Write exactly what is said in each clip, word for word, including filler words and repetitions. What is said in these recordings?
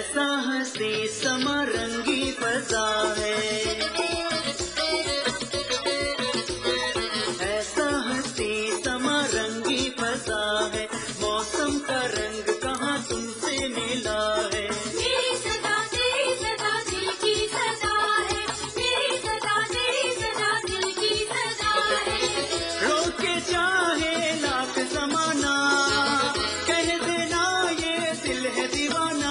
ऐसा हंसी समा रंगी फजा है, ऐसा हंसी समा रंगी फजा है, मौसम का रंग कहाँ तुमसे मिला है। मेरी सदा तेरी सदा दिल की सदा है, मेरी सदा तेरी सदा दिल की सदा है। रोके चाहे लाख जमाना, कह देना ये दिल है दीवाना।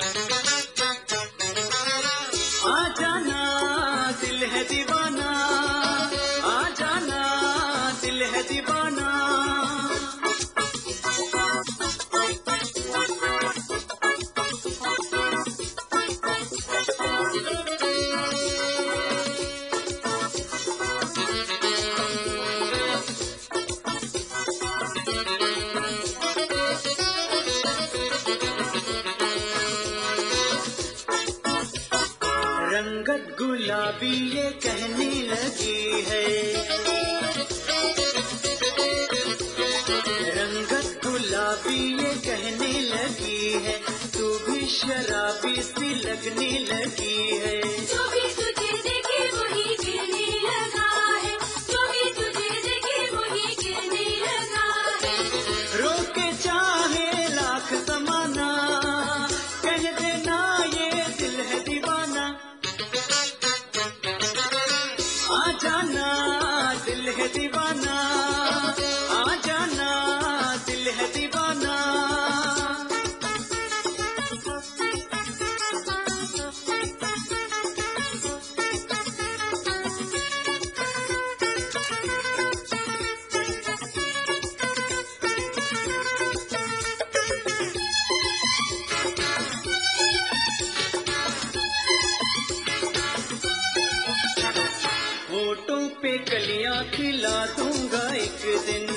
आ जाना दिल है दीवाना, आ जाना दिल है दीवाना। रंगत गुलाबी ये कहने लगी है, रंगत गुलाबी ये कहने लगी है, तू भी शराबी सी लगने लगी है। जो भी तुझे देखे वही कहने लगा है, जो भी तुझे देखे वही कहने लगा है। रोके चाहे लाख जमाना, कह देना ये दिल है दीवाना। आ जाना दिल है दीवाना, आ जाना दिल है दीवाना। होठों पे कलियां खिला दूंगा एक दिन,